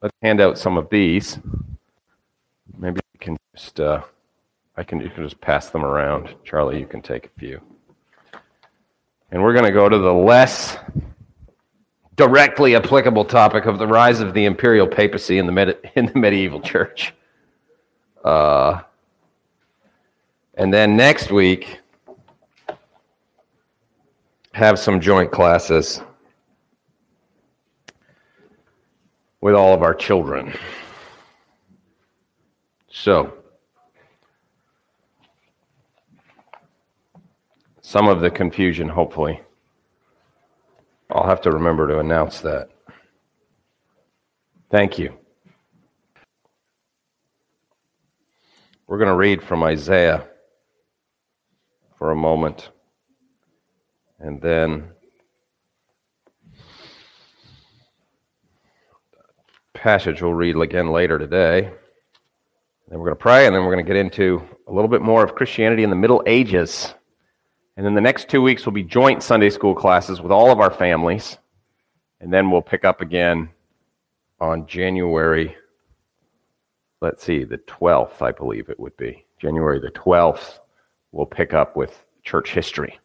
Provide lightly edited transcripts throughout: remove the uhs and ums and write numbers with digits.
Let's hand out some of these. Maybe you can just, you can just pass them around. Charlie, you can take a few. And we're going to go to the less directly applicable topic of the rise of the imperial papacy in the medieval church. And then next week, have some joint classes with all of our children. So, some of the confusion, hopefully. I'll have to remember to announce that. Thank you. We're going to read from Isaiah for a moment, and then passage we'll read again later today. Then we're going to pray, and then we're going to get into a little bit more of Christianity in the Middle Ages. And then the next 2 weeks will be joint Sunday school classes with all of our families. And then we'll pick up again on January, the 12th, I believe it would be. January the 12th, we'll pick up with church history.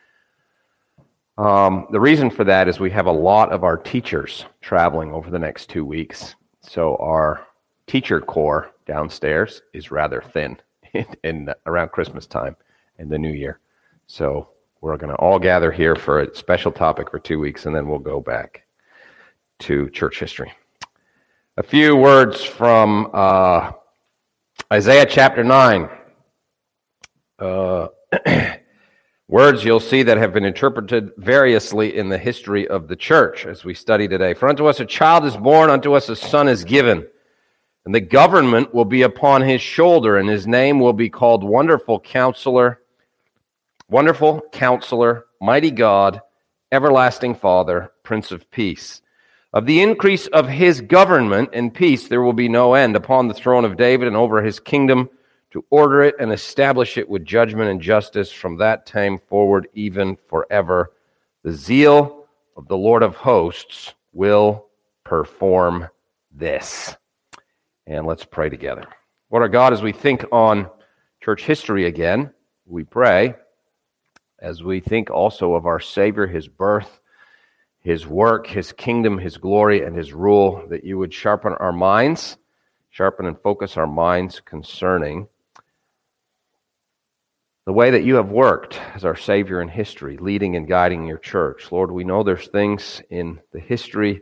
The reason for that is we have a lot of our teachers traveling over the next 2 weeks. So our teacher corps downstairs is rather thin in around Christmas time and the New Year. So we're going to all gather here for a special topic for 2 weeks, and then we'll go back to church history. A few words from Isaiah chapter 9. Words you'll see that have been interpreted variously in the history of the church as we study today. For unto us a child is born, unto us a son is given, and the government will be upon his shoulder, and his name will be called Wonderful Counselor, Mighty God, Everlasting Father, Prince of Peace. Of the increase of his government and peace there will be no end upon the throne of David and over his kingdom, to order it and establish it with judgment and justice from that time forward, even forever. The zeal of the Lord of hosts will perform this. And let's pray together. Lord our God, as we think on church history again, we pray, as we think also of our Savior, his birth, his work, his kingdom, his glory, and his rule, that you would sharpen our minds, sharpen and focus our minds concerning the way that you have worked as our Savior in history, leading and guiding your church. Lord, we know there's things in the history,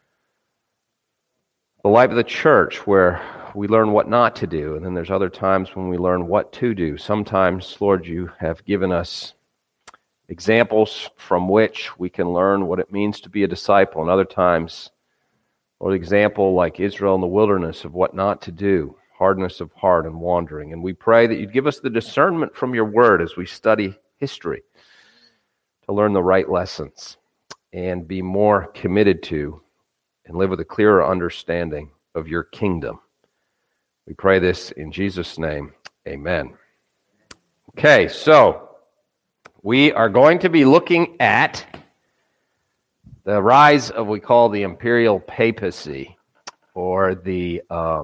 the life of the church, where we learn what not to do, and then there's other times when we learn what to do. Sometimes, Lord, you have given us examples from which we can learn what it means to be a disciple, and other times, Lord, example like Israel in the wilderness of what not to do, hardness of heart and wandering. And we pray that you'd give us the discernment from your word as we study history to learn the right lessons and be more committed to and live with a clearer understanding of your kingdom. We pray this in Jesus' name. Amen. Okay, so we are going to be looking at the rise of what we call the papacy, or the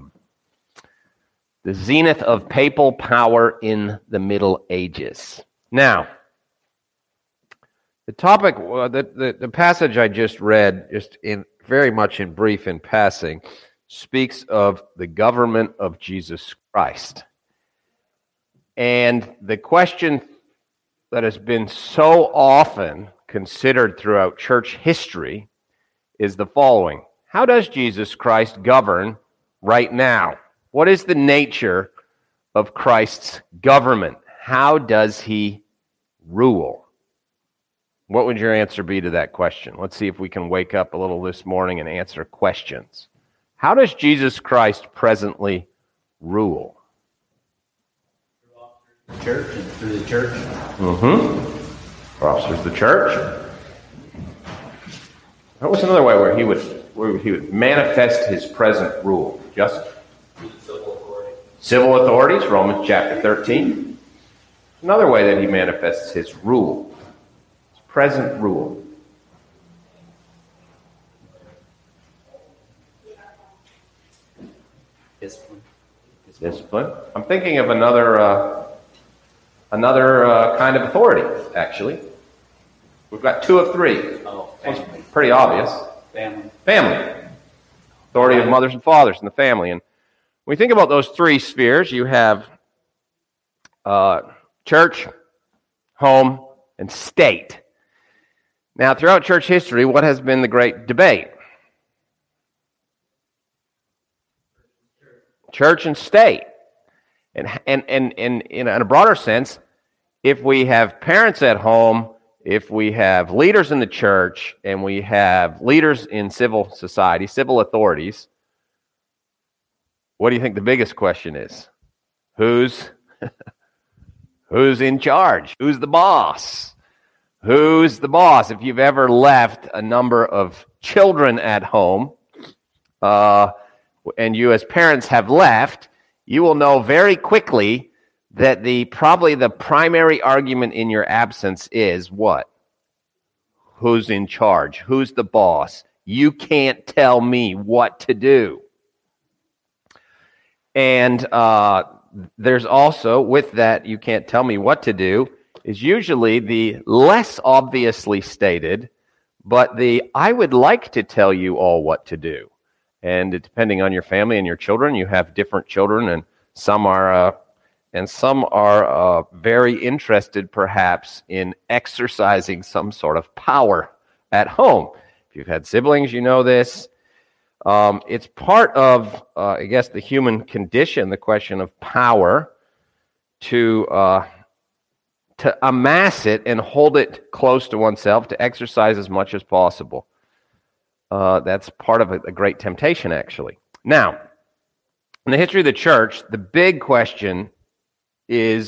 zenith of papal power in the Middle Ages. Now, the topic, the passage I just read, very much in brief in passing, speaks of the government of Jesus Christ. And the question that has been so often considered throughout church history is the following: how does Jesus Christ govern right now? What is the nature of Christ's government? How does he rule? What would your answer be to that question? Let's see if we can wake up a little this morning and answer questions. How does Jesus Christ presently rule? Through the church and through the church. Officers of the church. What was another way where he would manifest his present rule? Just civil authorities, Romans chapter 13. Another way that he manifests his rule, his present rule. Discipline. Discipline. I'm thinking of another kind of authority, actually. We've got two of three. Oh, It's family. pretty obvious. Family. Family. Authority of mothers and fathers in the family. And when we think about those three spheres, you have church, home, and state. Now, throughout church history, what has been the great debate? Church and state. And in a broader sense, if we have parents at home, if we have leaders in the church, and we have leaders in civil society, civil authorities, what do you think the biggest question is? Who's in charge? Who's the boss? Who's the boss? If you've ever left a number of children at home, and you as parents have left, you will know very quickly that probably the primary argument in your absence is what? Who's in charge? Who's the boss? You can't tell me what to do. And there's also, with that, you can't tell me what to do, is usually the less obviously stated, but the I would like to tell you all what to do. And depending on your family and your children, you have different children, and some are very interested, perhaps, in exercising some sort of power at home. If you've had siblings, you know this. It's part of, I guess, the human condition, the question of power, to amass it and hold it close to oneself, to exercise as much as possible. That's part of a great temptation, actually. Now, in the history of the church, the big question is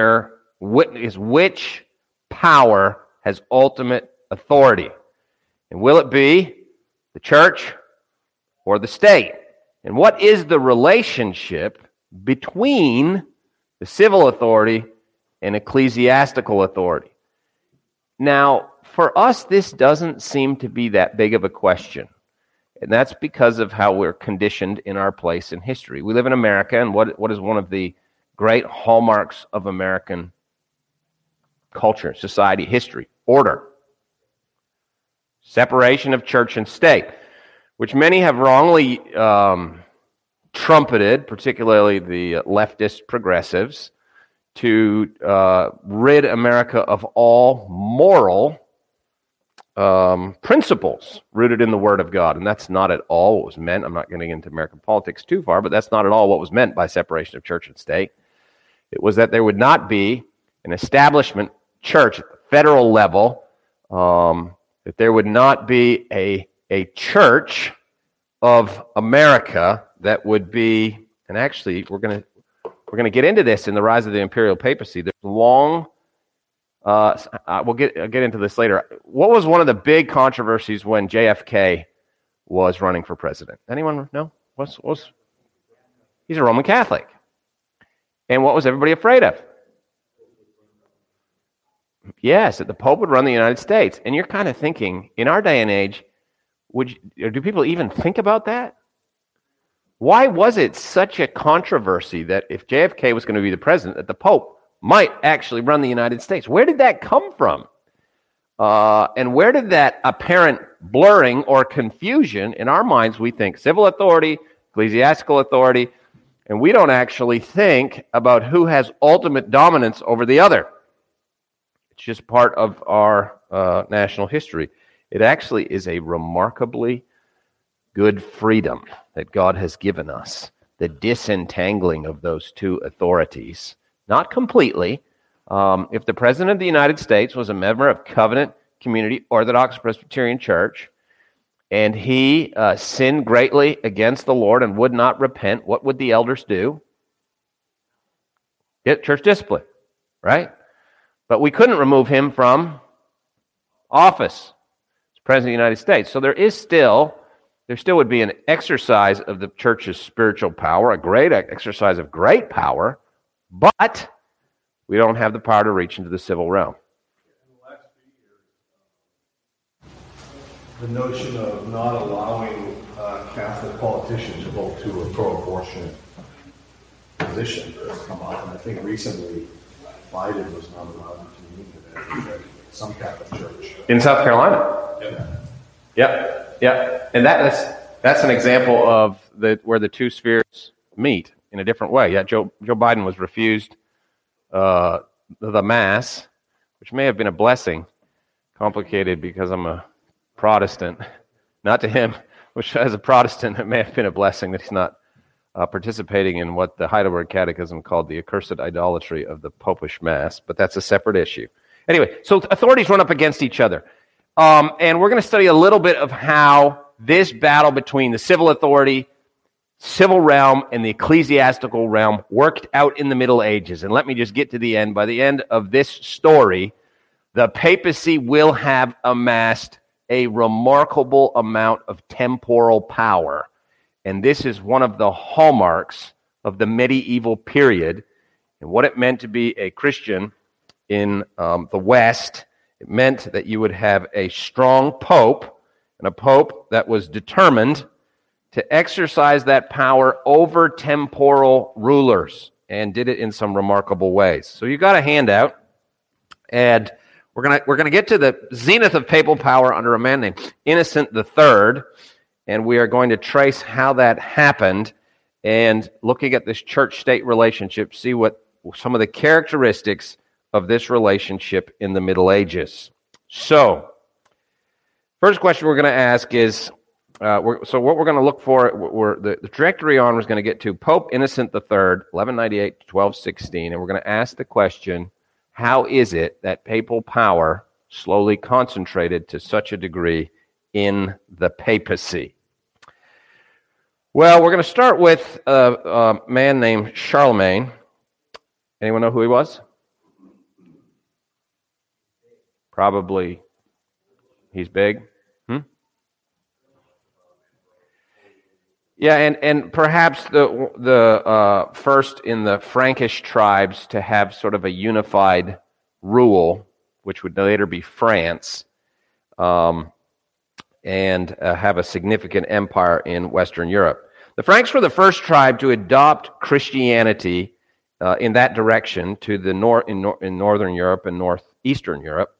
which power has ultimate authority. And will it be the church or the state? And what is the relationship between the civil authority and ecclesiastical authority? Now, for us, this doesn't seem to be that big of a question. And that's because of how we're conditioned in our place in history. We live in America, and what is one of the great hallmarks of American culture, society, history? Order. Separation of church and state, which many have wrongly trumpeted, particularly the leftist progressives, to rid America of all moral principles rooted in the Word of God. And that's not at all what was meant. I'm not getting into American politics too far, but that's not at all what was meant by separation of church and state. It was that there would not be an establishment church at the federal level, that there would not be a church of America that would be, and actually we're going to get into this in the rise of the imperial papacy. There's long, we'll get into this later. What was one of the big controversies when JFK was running for president? Anyone know? He's a Roman Catholic. And what was everybody afraid of? Yes, that the Pope would run the United States. And you're kind of thinking, in our day and age, do people even think about that? Why was it such a controversy that if JFK was going to be the president, that the Pope might actually run the United States? Where did that come from? And where did that apparent blurring or confusion, in our minds, we think civil authority, ecclesiastical authority, and we don't actually think about who has ultimate dominance over the other. It's just part of our national history. It actually is a remarkably good freedom that God has given us, the disentangling of those two authorities. Not completely. If the President of the United States was a member of Covenant Community Orthodox Presbyterian Church, and he sinned greatly against the Lord and would not repent, what would the elders do? Get church discipline, right? But we couldn't remove him from office as President of the United States. So there still would be an exercise of the church's spiritual power, a great exercise of great power, but we don't have the power to reach into the civil realm. the notion of not allowing Catholic politicians to vote to a pro-abortion position has come up, and I think recently Biden was not allowed to meet at some Catholic church. In South Carolina? Yeah. And that's an example of where the two spheres meet in a different way. Yeah, Joe Biden was refused the Mass, which may have been a blessing, complicated because I'm a Protestant. Not to him, which as a Protestant, it may have been a blessing that he's not participating in what the Heidelberg Catechism called the accursed idolatry of the Popish Mass, but that's a separate issue. Anyway, so authorities run up against each other. And we're going to study a little bit of how this battle between the civil authority, civil realm, and the ecclesiastical realm worked out in the Middle Ages. And let me just get to the end. By the end of this story, the papacy will have amassed a remarkable amount of temporal power. And this is one of the hallmarks of the medieval period and what it meant to be a Christian in the West. It meant that you would have a strong pope, and a pope that was determined to exercise that power over temporal rulers, and did it in some remarkable ways. So you got a handout, and we're gonna get to the zenith of papal power under a man named Innocent III, and we are going to trace how that happened, and looking at this church-state relationship, see what some of the characteristics of this relationship in the Middle Ages. So, first question we're going to ask is, what we're going to look for, the trajectory on was going to get to Pope Innocent III, 1198 to 1216, and we're going to ask the question, how is it that papal power slowly concentrated to such a degree in the papacy? Well, we're going to start with a man named Charlemagne. Anyone know who he was? Probably he's big. Yeah, and perhaps the first in the Frankish tribes to have sort of a unified rule, which would later be France, and have a significant empire in Western Europe. The Franks were the first tribe to adopt Christianity in that direction to the in Northern Europe and Northwestern Europe,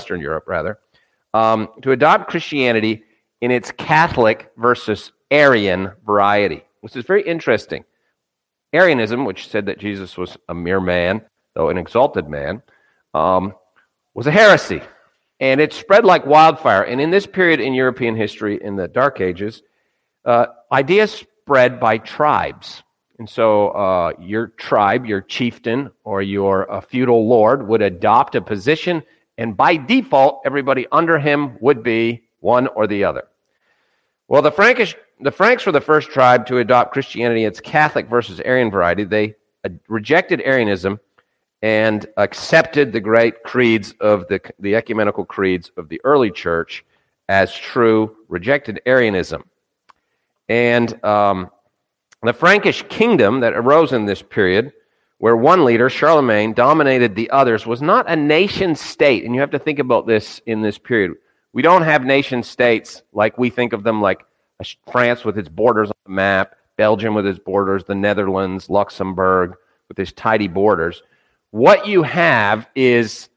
to adopt Christianity in its Catholic versus Arian variety, which is very interesting. Arianism, which said that Jesus was a mere man, though an exalted man, was a heresy. And it spread like wildfire. And in this period in European history, in the Dark Ages, ideas spread by tribes. And so your tribe, your chieftain, or your feudal lord would adopt a position, and by default, everybody under him would be one or the other. Well, the Franks were the first tribe to adopt Christianity in its Catholic versus Arian variety. They rejected Arianism and accepted the great creeds of the ecumenical creeds of the early church as true, rejected Arianism. And the Frankish kingdom that arose in this period, where one leader, Charlemagne, dominated the others, was not a nation state. And you have to think about this in this period. We don't have nation states like we think of them, like France with its borders on the map, Belgium with its borders, the Netherlands, Luxembourg with its tidy borders. What you have is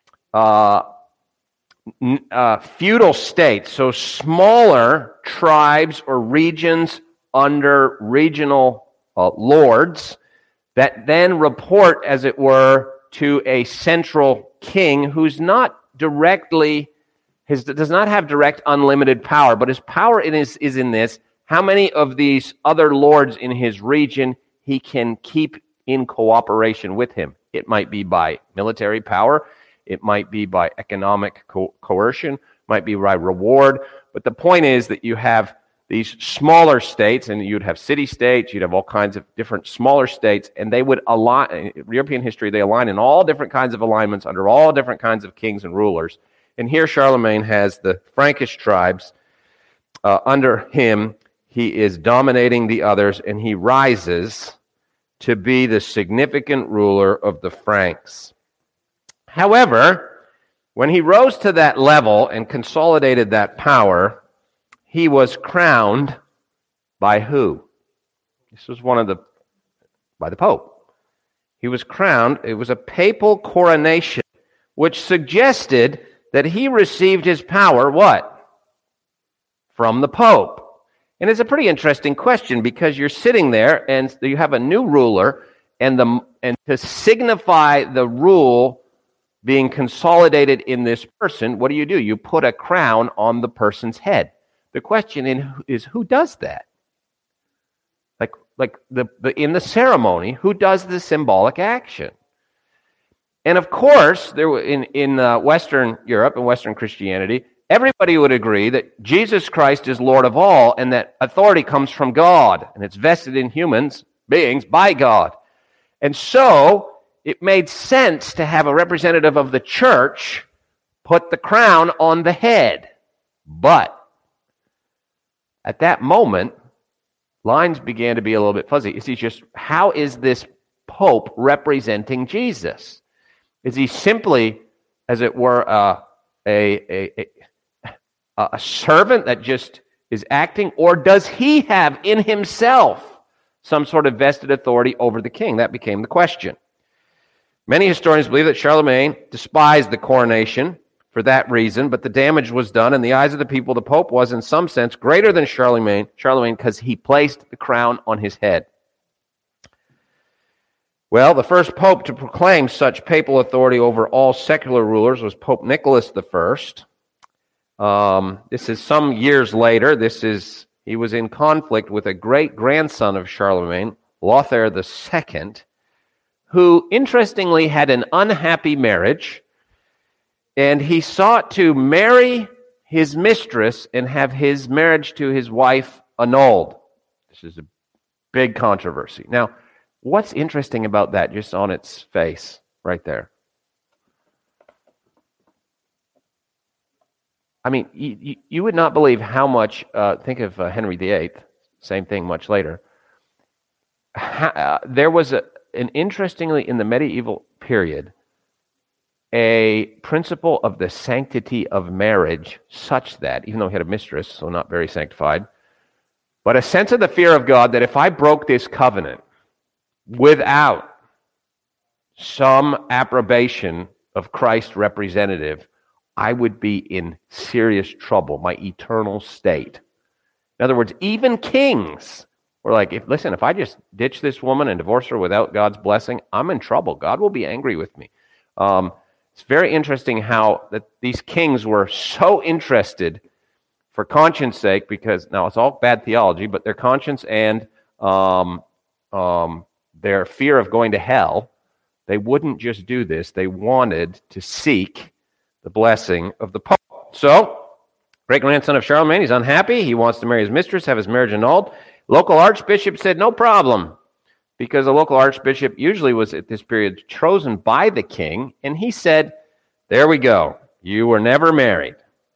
feudal states, so smaller tribes or regions under regional lords that then report, as it were, to a central king who's not directly, does not have direct unlimited power, but his power is in this: how many of these other lords in his region he can keep in cooperation with him. It might be by military power, it might be by economic coercion, might be by reward, but the point is that you have these smaller states, and you'd have city-states, you'd have all kinds of different smaller states, and they would align, in European history, they align in all different kinds of alignments under all different kinds of kings and rulers. And here Charlemagne has the Frankish tribes under him. He is dominating the others, and he rises to be the significant ruler of the Franks. However, When he rose to that level and consolidated that power, he was crowned by who? This was by the Pope. He was crowned, it was a papal coronation, which suggested that he received his power, what? From the Pope. And it's a pretty interesting question because you're sitting there and you have a new ruler, and to signify the rule being consolidated in this person, what do? You put a crown on the person's head. The question is who does that? Like in the ceremony, who does the symbolic action? And of course, in Western Europe and Western Christianity, everybody would agree that Jesus Christ is Lord of all and that authority comes from God and it's vested in humans beings by God. And so it made sense to have a representative of the church put the crown on the head. But at that moment, lines began to be a little bit fuzzy. How is this Pope representing Jesus? Is he simply, as it were, a servant that just is acting, or does he have in himself some sort of vested authority over the king? That became the question. Many historians believe that Charlemagne despised the coronation for that reason, but the damage was done. In the eyes of the people, the Pope was, in some sense, greater than Charlemagne because he placed the crown on his head. Well, the first pope to proclaim such papal authority over all secular rulers was Pope Nicholas I. This is some years later. He was in conflict with a great-grandson of Charlemagne, Lothair II, who, interestingly, had an unhappy marriage, and he sought to marry his mistress and have his marriage to his wife annulled. This is a big controversy. Now, what's interesting about that, just on its face, right there? I mean, you would not believe how much, think of Henry VIII, same thing much later. There was interestingly, in the medieval period, a principle of the sanctity of marriage such that, even though he had a mistress, so not very sanctified, but a sense of the fear of God that if I broke this covenant without some approbation of Christ's representative, I would be in serious trouble, my eternal state. In other words, even kings were like, if I just ditch this woman and divorce her without God's blessing, I'm in trouble. God will be angry with me. It's very interesting how that these kings were so interested for conscience sake, because now it's all bad theology, but their conscience and their fear of going to hell, they wouldn't just do this. They wanted to seek the blessing of the Pope. So, great-grandson of Charlemagne, he's unhappy. He wants to marry his mistress, have his marriage annulled. Local archbishop said, no problem, because a local archbishop usually was, at this period, chosen by the king, and he said, there we go. You were never married.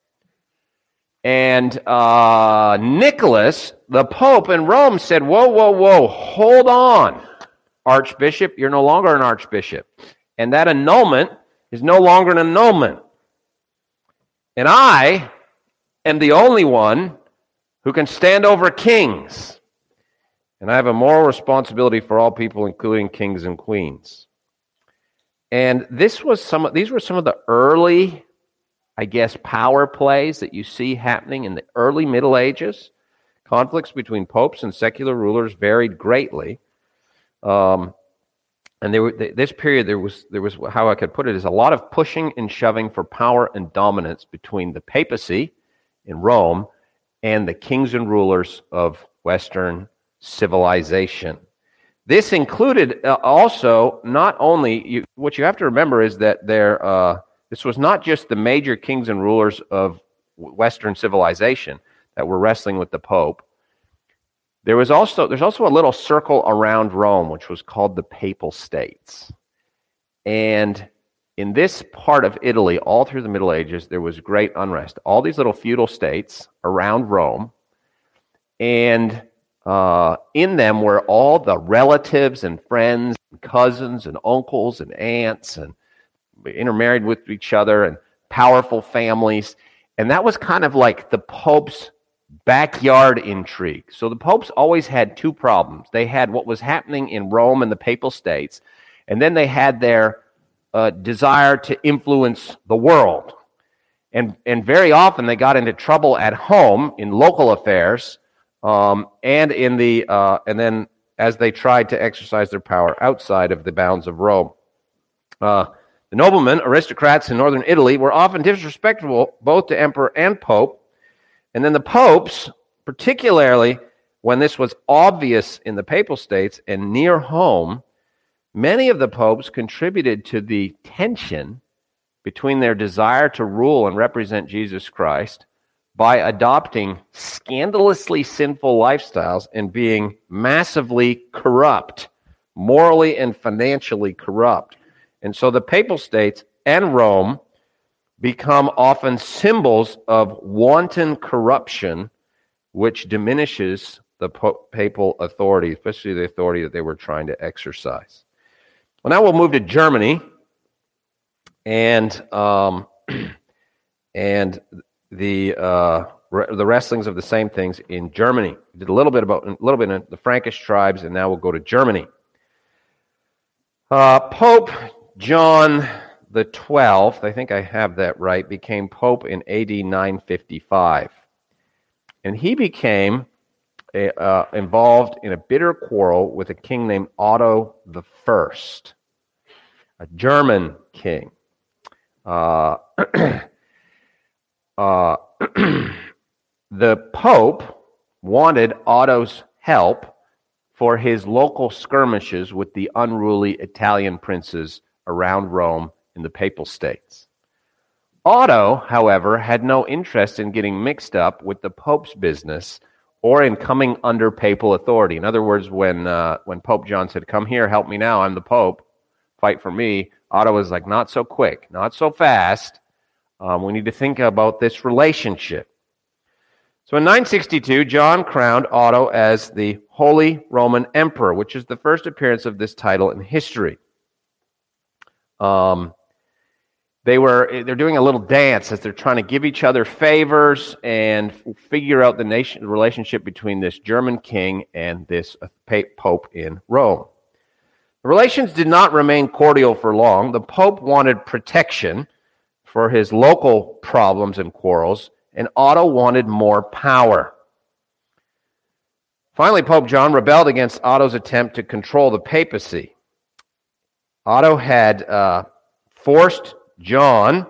And Nicholas, the Pope in Rome, said, whoa, hold on, archbishop. You're no longer an archbishop. And that annulment is no longer an annulment. And I am the only one who can stand over kings. And I have a moral responsibility for all people, including kings and queens. And these were some of the early, I guess, power plays that you see happening in the early Middle Ages. Conflicts between popes and secular rulers varied greatly. And this period, there was, how I could put it, is a lot of pushing and shoving for power and dominance between the papacy in Rome and the kings and rulers of Western civilization. This included also not only, what you have to remember is that this was not just the major kings and rulers of Western civilization that were wrestling with the Pope. There's also a little circle around Rome, which was called the Papal States. And in this part of Italy, all through the Middle Ages, there was great unrest. All these little feudal states around Rome, and in them were all the relatives and friends and cousins and uncles and aunts and intermarried with each other, and powerful families. And that was kind of like the Pope's backyard intrigue. So the popes always had two problems. They had what was happening in Rome and the Papal States, and then they had their desire to influence the world. And very often they got into trouble at home in local affairs, and then as they tried to exercise their power outside of the bounds of Rome. The noblemen, aristocrats in northern Italy, were often disrespectful both to emperor and pope. And then the popes, particularly when this was obvious in the Papal States and near home, many of the popes contributed to the tension between their desire to rule and represent Jesus Christ by adopting scandalously sinful lifestyles and being massively corrupt, morally and financially corrupt. And so the Papal States and Rome become often symbols of wanton corruption, which diminishes the papal authority, especially the authority that they were trying to exercise. Well, now we'll move to Germany, and the wrestlings of the same things in Germany. We did a little bit in the Frankish tribes, and now we'll go to Germany. Pope John the 12th, I think I have that right, became Pope in AD 955. And he became involved in a bitter quarrel with a king named Otto the First, a German king. The Pope wanted Otto's help for his local skirmishes with the unruly Italian princes around Rome in the Papal States. Otto, however, had no interest in getting mixed up with the Pope's business or in coming under papal authority. In other words, when Pope John said, "Come here, help me now, I'm the Pope, fight for me," Otto was like, "Not so quick, not so fast. We need to think about this relationship." So in 962, John crowned Otto as the Holy Roman Emperor, which is the first appearance of this title in history. They're doing a little dance as they're trying to give each other favors and figure out the relationship between this German king and this Pope in Rome. The relations did not remain cordial for long. The Pope wanted protection for his local problems and quarrels, and Otto wanted more power. Finally, Pope John rebelled against Otto's attempt to control the papacy. Otto had forced John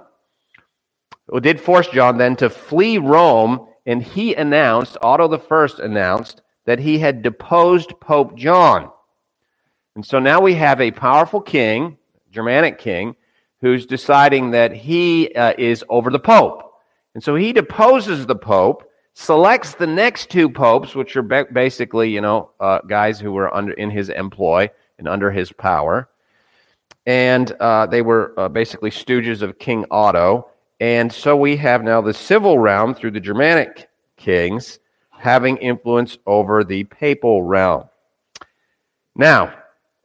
then to flee Rome, and Otto I announced that he had deposed Pope John. And so now we have a powerful king, Germanic king, who's deciding that he is over the Pope. And so he deposes the Pope, selects the next two popes, which are basically, guys who were in his employ and under his power. And they were basically stooges of King Otto. And so we have now the civil realm through the Germanic kings having influence over the papal realm. Now,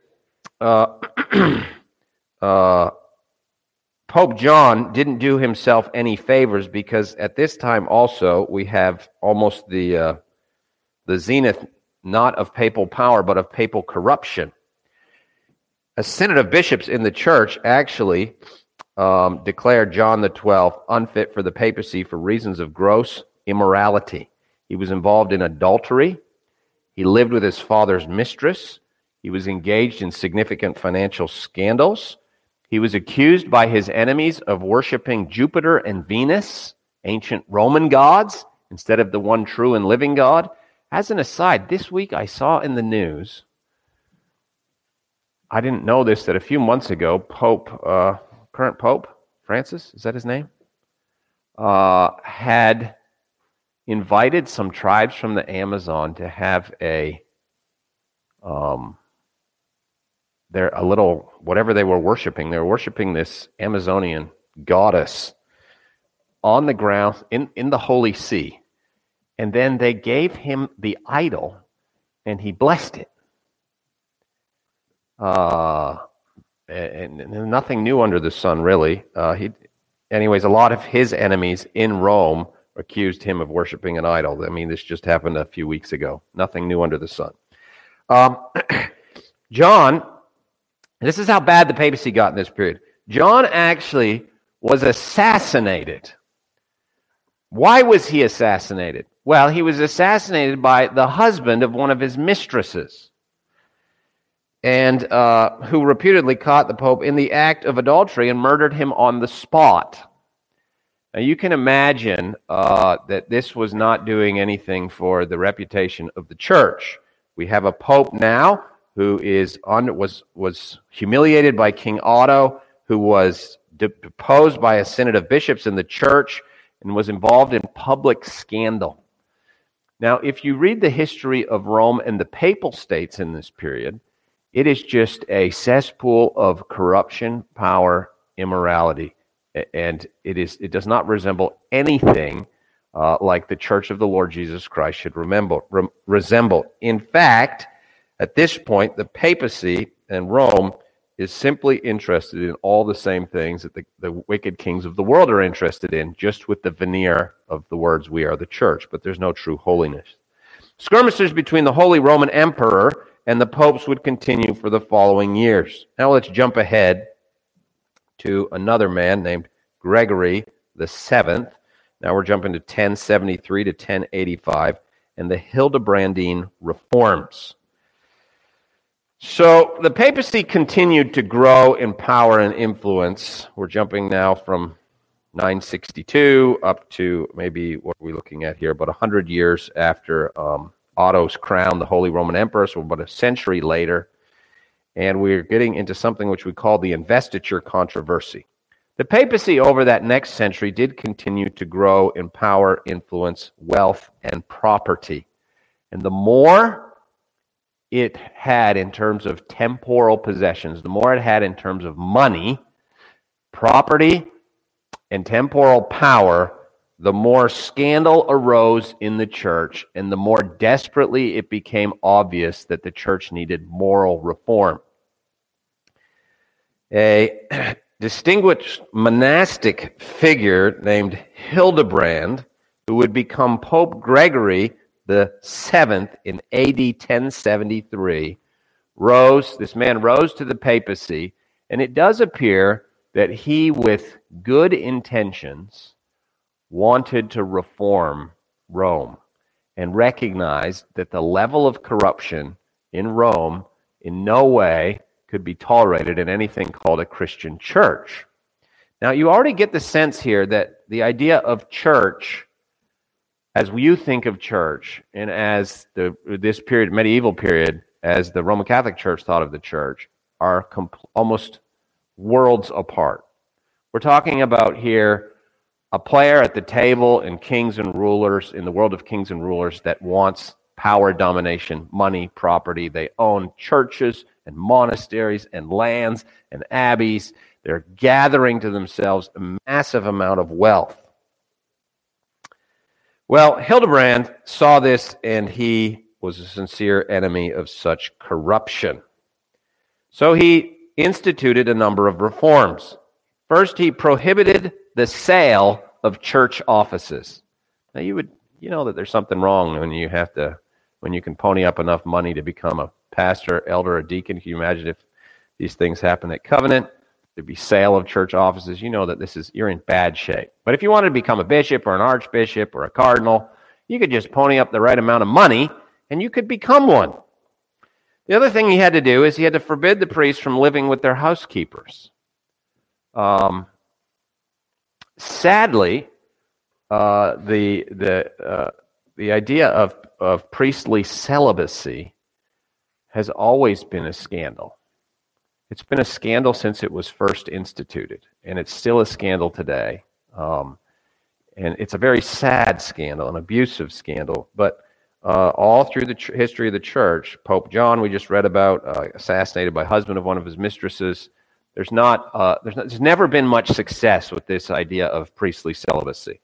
Pope John didn't do himself any favors, because at this time also we have almost the zenith not of papal power but of papal corruption. A synod of bishops in the church actually declared John the 12th unfit for the papacy for reasons of gross immorality. He was involved in adultery. He lived with his father's mistress. He was engaged in significant financial scandals. He was accused by his enemies of worshiping Jupiter and Venus, ancient Roman gods, instead of the one true and living God. As an aside, this week I saw in the news, I didn't know this, that a few months ago, current Pope, Francis, is that his name? Had invited some tribes from the Amazon to have whatever they were worshiping. They were worshiping this Amazonian goddess on the ground in the Holy See. And then they gave him the idol, and he blessed it. And nothing new under the sun, really. anyways, a lot of his enemies in Rome accused him of worshiping an idol. I mean, this just happened a few weeks ago. Nothing new under the sun. John, this is how bad the papacy got in this period. John actually was assassinated. Why was he assassinated? Well, he was assassinated by the husband of one of his mistresses, and who reputedly caught the Pope in the act of adultery and murdered him on the spot. Now, you can imagine that this was not doing anything for the reputation of the church. We have a Pope now who was humiliated by King Otto, who was deposed by a synod of bishops in the church, and was involved in public scandal. Now, if you read the history of Rome and the papal states in this period, it is just a cesspool of corruption, power, immorality, and it does not resemble anything like the Church of the Lord Jesus Christ should resemble. In fact, at this point, the papacy and Rome is simply interested in all the same things that the wicked kings of the world are interested in, just with the veneer of the words, "we are the church," but there's no true holiness. Skirmishes between the Holy Roman Emperor and the popes would continue for the following years. Now let's jump ahead to another man named Gregory the Seventh. Now we're jumping to 1073 to 1085, and the Hildebrandine reforms. So the papacy continued to grow in power and influence. We're jumping now from 962 up to maybe, what are we looking at here, about 100 years after Otto's crown, the Holy Roman Emperor, so about a century later. And we're getting into something which we call the investiture controversy. The papacy over that next century did continue to grow in power, influence, wealth, and property. And the more it had in terms of temporal possessions, the more it had in terms of money, property, and temporal power, the more scandal arose in the church, and the more desperately it became obvious that the church needed moral reform. A distinguished monastic figure named Hildebrand, who would become Pope Gregory the Seventh in AD 1073, this man rose to the papacy, and it does appear that he, with good intentions, wanted to reform Rome and recognized that the level of corruption in Rome in no way could be tolerated in anything called a Christian church. Now, you already get the sense here that the idea of church, as you think of church, and as this period, medieval period, as the Roman Catholic Church thought of the church, are almost worlds apart. We're talking about here a player at the table in kings and rulers, in the world of kings and rulers, that wants power, domination, money, property. They own churches and monasteries and lands and abbeys. They're gathering to themselves a massive amount of wealth. Well, Hildebrand saw this, and he was a sincere enemy of such corruption. So he instituted a number of reforms. First, he prohibited the sale of church offices. Now, you know that there's something wrong when you can pony up enough money to become a pastor, elder, or deacon. Can you imagine if these things happen at Covenant? There'd be sale of church offices. You know that you're in bad shape. But if you wanted to become a bishop or an archbishop or a cardinal, you could just pony up the right amount of money and you could become one. The other thing he had to do is he had to forbid the priests from living with their housekeepers. Sadly, the idea of priestly celibacy has always been a scandal. It's been a scandal since it was first instituted, and it's still a scandal today. And it's a very sad scandal, an abusive scandal. But all through the history of the church, Pope John, we just read about, assassinated by husband of one of his mistresses. There's never been much success with this idea of priestly celibacy.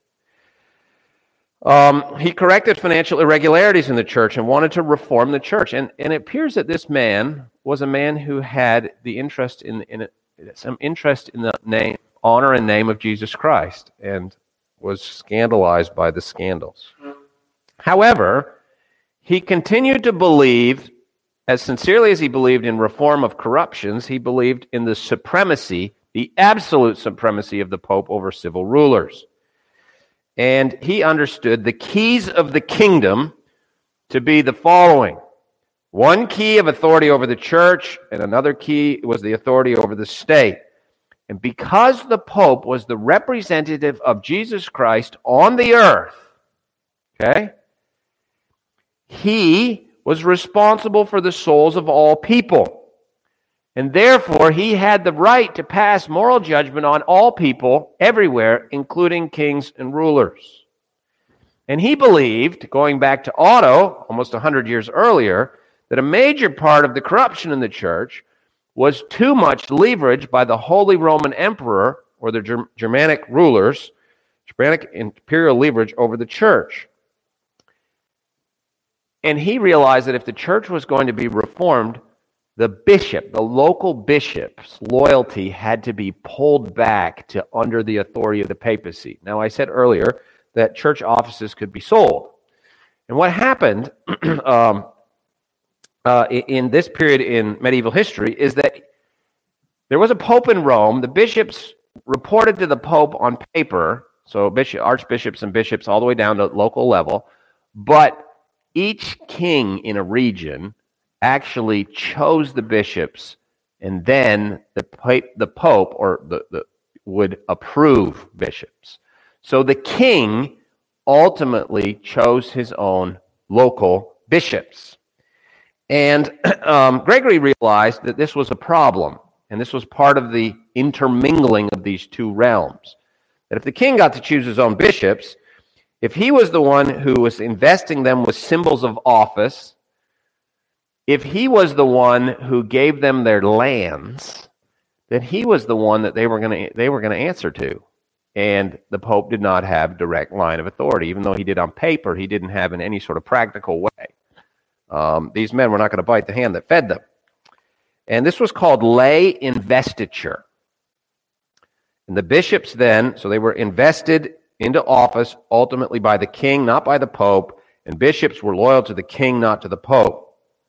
He corrected financial irregularities in the church and wanted to reform the church. And it appears that this man was a man who had some interest in the name, honor and name of Jesus Christ and was scandalized by the scandals. However, he continued to believe, as sincerely as he believed in reform of corruptions, he believed in the supremacy, the absolute supremacy of the Pope over civil rulers. And he understood the keys of the kingdom to be the following. One key of authority over the church, and another key was the authority over the state. And because the Pope was the representative of Jesus Christ on the earth, okay, he was responsible for the souls of all people. And therefore, he had the right to pass moral judgment on all people everywhere, including kings and rulers. And he believed, going back to Otto, almost 100 years earlier, that a major part of the corruption in the church was too much leverage by the Holy Roman Emperor or the Germanic rulers, Germanic imperial leverage over the church. And he realized that if the church was going to be reformed, the bishop, the local bishop's loyalty had to be pulled back to under the authority of the papacy. Now, I said earlier that church offices could be sold. And what happened in this period in medieval history is that there was a pope in Rome. The bishops reported to the pope on paper, so archbishops and bishops all the way down to local level, but each king in a region actually chose the bishops, and then the pope or would approve bishops. So the king ultimately chose his own local bishops. And Gregory realized that this was a problem, and this was part of the intermingling of these two realms. That if the king got to choose his own bishops, if he was the one who was investing them with symbols of office, if he was the one who gave them their lands, then he was the one that they were going to answer to. And the Pope did not have direct line of authority. Even though he did on paper, he didn't have in any sort of practical way. These men were not going to bite the hand that fed them. And this was called lay investiture. And the bishops then, so they were invested into office ultimately by the king, not by the Pope, and bishops were loyal to the king, not to the Pope.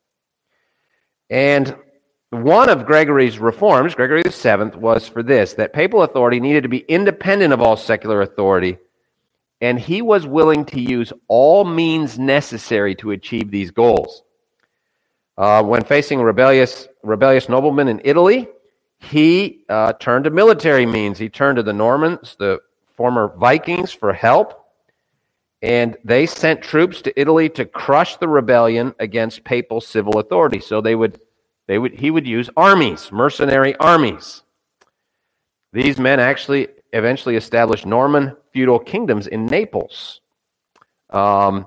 And one of Gregory's reforms, Gregory VII, was for this, that papal authority needed to be independent of all secular authority, and he was willing to use all means necessary to achieve these goals. When facing rebellious noblemen in Italy, he turned to military means. He turned to the Normans, the former Vikings, for help, and they sent troops to Italy to crush the rebellion against papal civil authority. So he would use armies, mercenary armies. These men actually eventually established Norman feudal kingdoms in Naples. So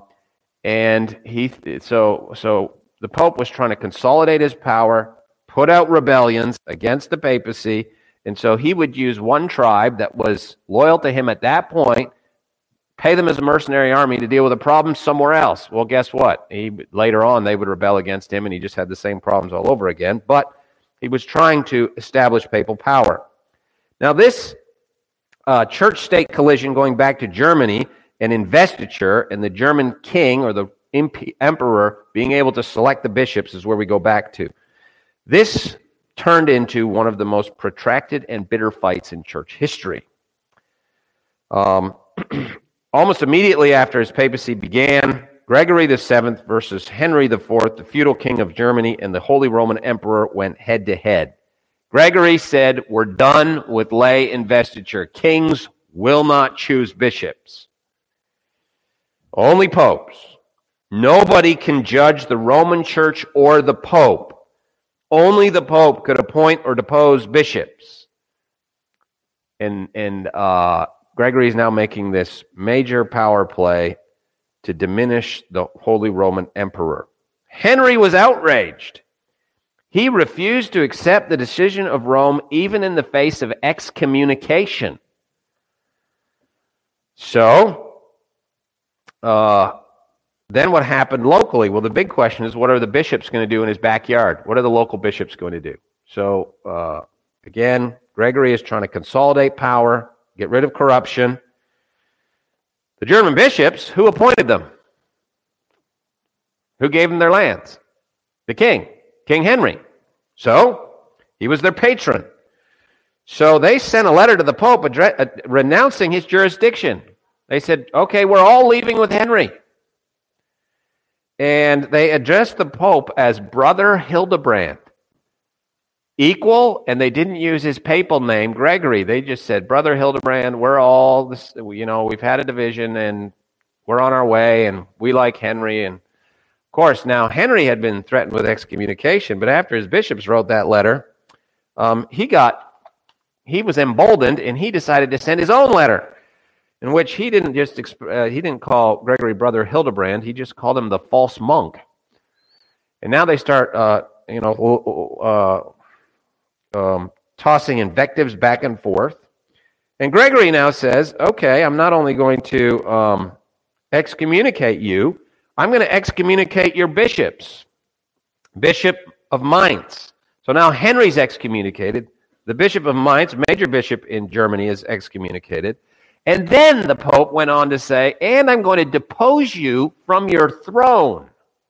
the Pope was trying to consolidate his power, put out rebellions against the papacy, and so he would use one tribe that was loyal to him at that point, pay them as a mercenary army to deal with a problem somewhere else. Well, guess what? Later on, they would rebel against him, and he just had the same problems all over again. But he was trying to establish papal power. Now, this church-state collision going back to Germany and investiture and the German king or the emperor being able to select the bishops is where we go back to. This turned into one of the most protracted and bitter fights in church history. Almost immediately after his papacy began, Gregory VII versus Henry IV, the feudal king of Germany, and the Holy Roman Emperor went head-to-head. Gregory said, "We're done with lay investiture. Kings will not choose bishops. Only popes. Nobody can judge the Roman Church or the Pope. Only the Pope could appoint or depose bishops." And Gregory is now making this major power play to diminish the Holy Roman Emperor. Henry was outraged. He refused to accept the decision of Rome even in the face of excommunication. So, then what happened locally? Well, the big question is, what are the bishops going to do in his backyard? What are the local bishops going to do? So, Again, Gregory is trying to consolidate power, get rid of corruption. The German bishops, who appointed them? Who gave them their lands? The king, King Henry. So, he was their patron. So they sent a letter to the Pope renouncing his jurisdiction. They said, okay, we're all leaving with Henry. And they addressed the Pope as Brother Hildebrand. Equal, and they didn't use his papal name, Gregory. They just said, Brother Hildebrand, we're all, we've had a division, and we're on our way, and we like Henry. And of course, now Henry had been threatened with excommunication, but after his bishops wrote that letter, he was emboldened, and he decided to send his own letter, in which he didn't call Gregory Brother Hildebrand. He just called him the false monk. And now they start, tossing invectives back and forth. And Gregory now says, okay, I'm not only going to excommunicate you, I'm going to excommunicate your bishops. Bishop of Mainz. So now Henry's excommunicated. The Bishop of Mainz, major bishop in Germany, is excommunicated. And then the Pope went on to say, and I'm going to depose you from your throne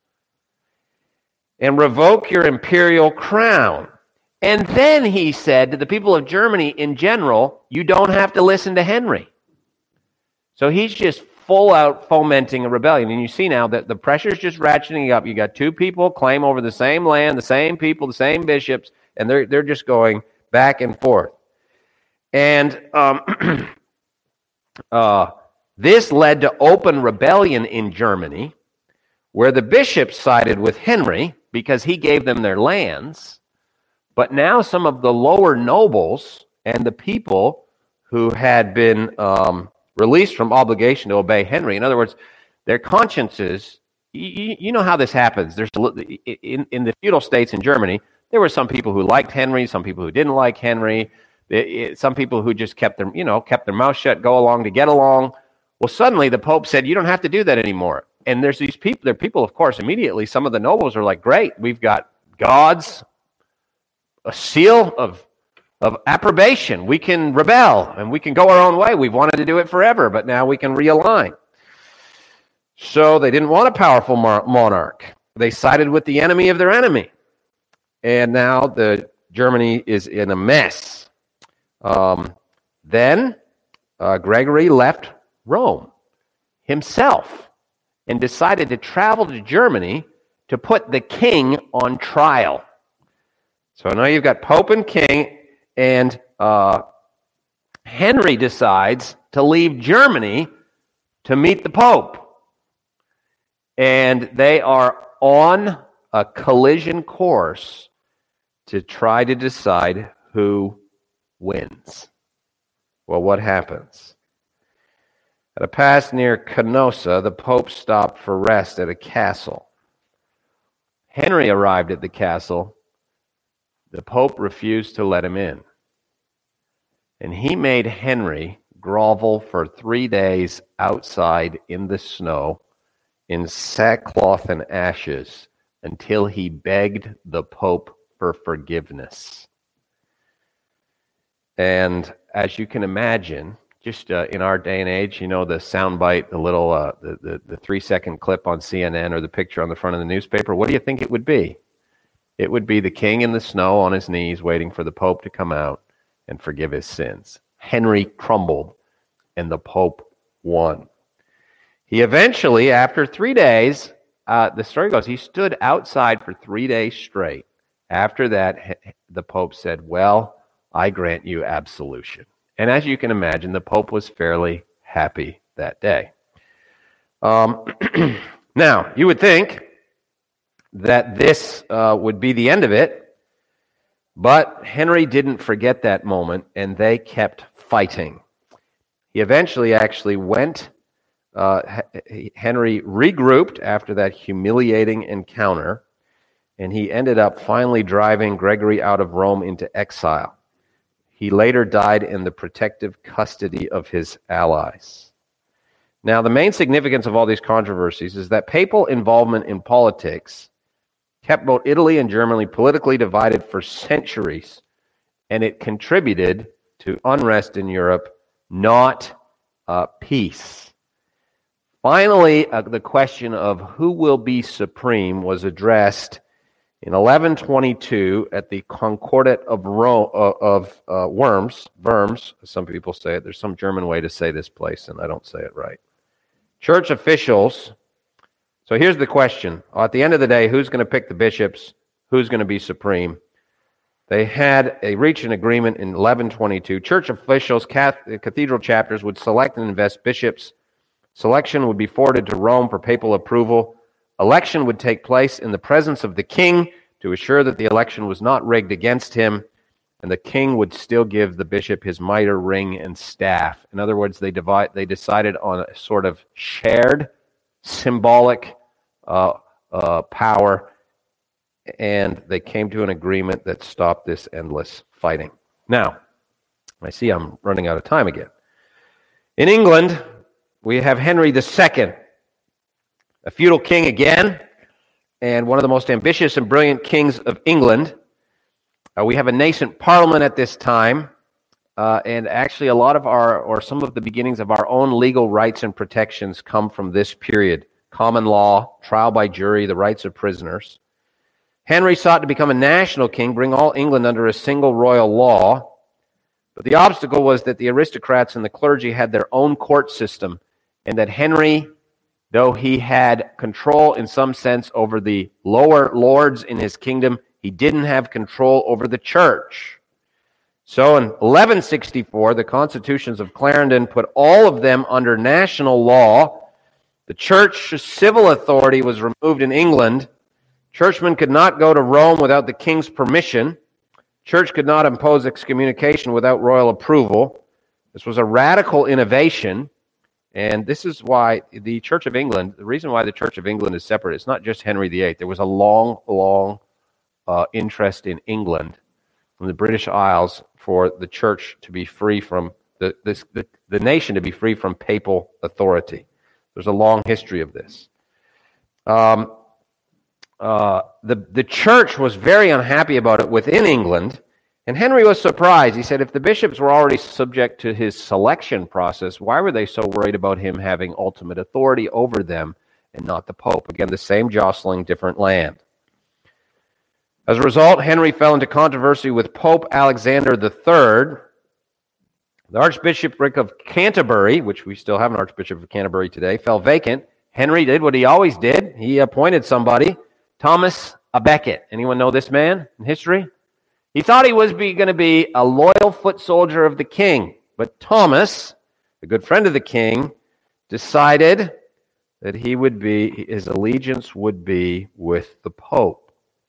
and revoke your imperial crown. And then he said to the people of Germany in general, you don't have to listen to Henry. So he's just full out fomenting a rebellion. And you see now that the pressure's just ratcheting up. You got two people claim over the same land, the same people, the same bishops, and they're just going back and forth. And this led to open rebellion in Germany, where the bishops sided with Henry because he gave them their lands. But now some of the lower nobles and the people who had been released from obligation to obey Henry, in other words, their consciences, you know how this happens. There's in the feudal states in Germany, there were some people who liked Henry, some people who didn't like Henry, some people who just kept their mouth shut, go along to get along. Well, suddenly the Pope said, you don't have to do that anymore. And there's these people, there are people, of course, immediately, some of the nobles are like, great, we've got God's a seal of approbation. We can rebel and we can go our own way. We've wanted to do it forever, but now we can realign. So they didn't want a powerful monarch. They sided with the enemy of their enemy. And now Germany is in a mess. Then Gregory left Rome himself and decided to travel to Germany to put the king on trial. So now you've got Pope and King, and Henry decides to leave Germany to meet the Pope. And they are on a collision course to try to decide who wins. Well, what happens? At a pass near Canossa, the Pope stopped for rest at a castle. Henry arrived at the castle. The Pope refused to let him in. And he made Henry grovel for 3 days outside in the snow in sackcloth and ashes until he begged the Pope for forgiveness. And as you can imagine, just in our day and age, the soundbite, the little, the 3-second clip on CNN or the picture on the front of the newspaper, what do you think it would be? It would be the king in the snow on his knees waiting for the Pope to come out and forgive his sins. Henry crumbled, and the Pope won. He eventually, after 3 days, the story goes, he stood outside for 3 days straight. After that, the Pope said, well, I grant you absolution. And as you can imagine, the Pope was fairly happy that day. Now, you would think that this would be the end of it, but Henry didn't forget that moment, and they kept fighting. He eventually actually went, Henry regrouped after that humiliating encounter, and he ended up finally driving Gregory out of Rome into exile. He later died in the protective custody of his allies. Now, the main significance of all these controversies is that papal involvement in politics kept both Italy and Germany politically divided for centuries, and it contributed to unrest in Europe, not peace. Finally, the question of who will be supreme was addressed in 1122 at the Concordat of Worms, as some people say it. There's some German way to say this place, and I don't say it right. Church officials. So here's the question. At the end of the day, who's going to pick the bishops? Who's going to be supreme? They reached an agreement in 1122. Church officials, cathedral chapters would select and invest bishops. Selection would be forwarded to Rome for papal approval. Election would take place in the presence of the king to assure that the election was not rigged against him, and the king would still give the bishop his mitre, ring, and staff. In other words, they decided on a sort of shared symbolic power, and they came to an agreement that stopped this endless fighting. Now, I see I'm running out of time again. In England, we have Henry II, a feudal king again, and one of the most ambitious and brilliant kings of England. We have a nascent parliament at this time, and actually a lot of some of the beginnings of our own legal rights and protections come from this period. Common law, trial by jury, the rights of prisoners. Henry sought to become a national king, bring all England under a single royal law, but the obstacle was that the aristocrats and the clergy had their own court system, and that Henry, though he had control in some sense over the lower lords in his kingdom, he didn't have control over the church. So in 1164, the constitutions of Clarendon put all of them under national law. The church's civil authority was removed in England. Churchmen could not go to Rome without the king's permission. Church could not impose excommunication without royal approval. This was a radical innovation. And this is why the Church of England, the reason why the Church of England is separate, it's not just Henry VIII. There was a long interest in England, in the British Isles, for the church to be free from, the nation to be free from papal authority. There's a long history of this. The church was very unhappy about it within England, and Henry was surprised. He said if the bishops were already subject to his selection process, why were they so worried about him having ultimate authority over them and not the Pope? Again, the same jostling, different land. As a result, Henry fell into controversy with Pope Alexander III. The Archbishopric of Canterbury, which we still have an Archbishop of Canterbury today, fell vacant. Henry did what he always did. He appointed somebody, Thomas à Becket. Anyone know this man in history? He thought he was going to be a loyal foot soldier of the king. But Thomas, a good friend of the king, decided that his allegiance would be with the Pope.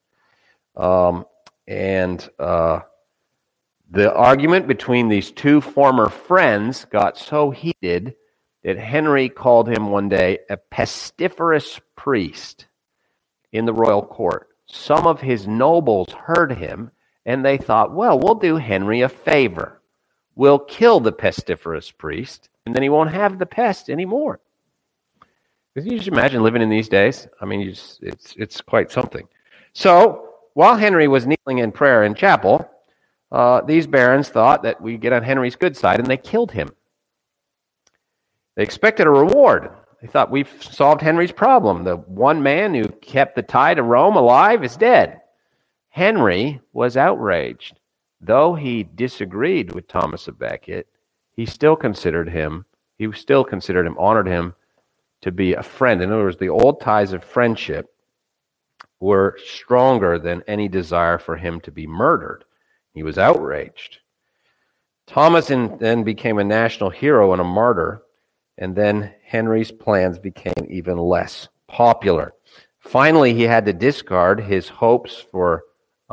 The argument between these two former friends got so heated that Henry called him one day a pestiferous priest in the royal court. Some of his nobles heard him, and they thought, well, we'll do Henry a favor. We'll kill the pestiferous priest, and then he won't have the pest anymore. Can you just imagine living in these days? I mean, it's quite something. So, while Henry was kneeling in prayer in chapel, these barons thought that we'd get on Henry's good side, and they killed him. They expected a reward. They thought, we've solved Henry's problem. The one man who kept the tie to Rome alive is dead. Henry was outraged. Though he disagreed with Thomas à Becket, he still considered him, honored him to be a friend. In other words, the old ties of friendship were stronger than any desire for him to be murdered. He was outraged. Thomas then became a national hero and a martyr, and then Henry's plans became even less popular. Finally, he had to discard his hopes for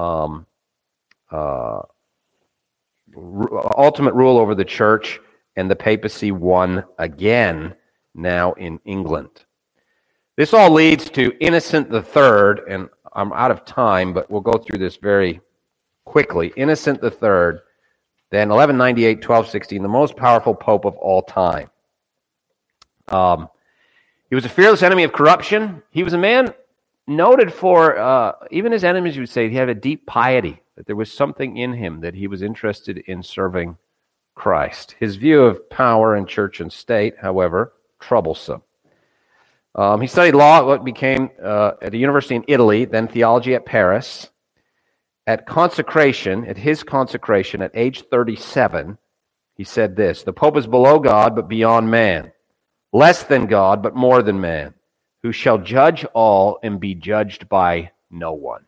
ultimate rule over the church, and the papacy won again, now in England. This all leads to Innocent III, and I'm out of time, but we'll go through this very quickly. Innocent III, then 1198, 1216, the most powerful pope of all time. He was a fearless enemy of corruption. He was a man noted for, even his enemies would say, he had a deep piety. that there was something in him that he was interested in serving Christ. His view of power in church and state, however, troublesome. He studied law at what became at a university in Italy, then theology at Paris. At his consecration at age 37, he said this: "The Pope is below God, but beyond man, less than God, but more than man, who shall judge all and be judged by no one."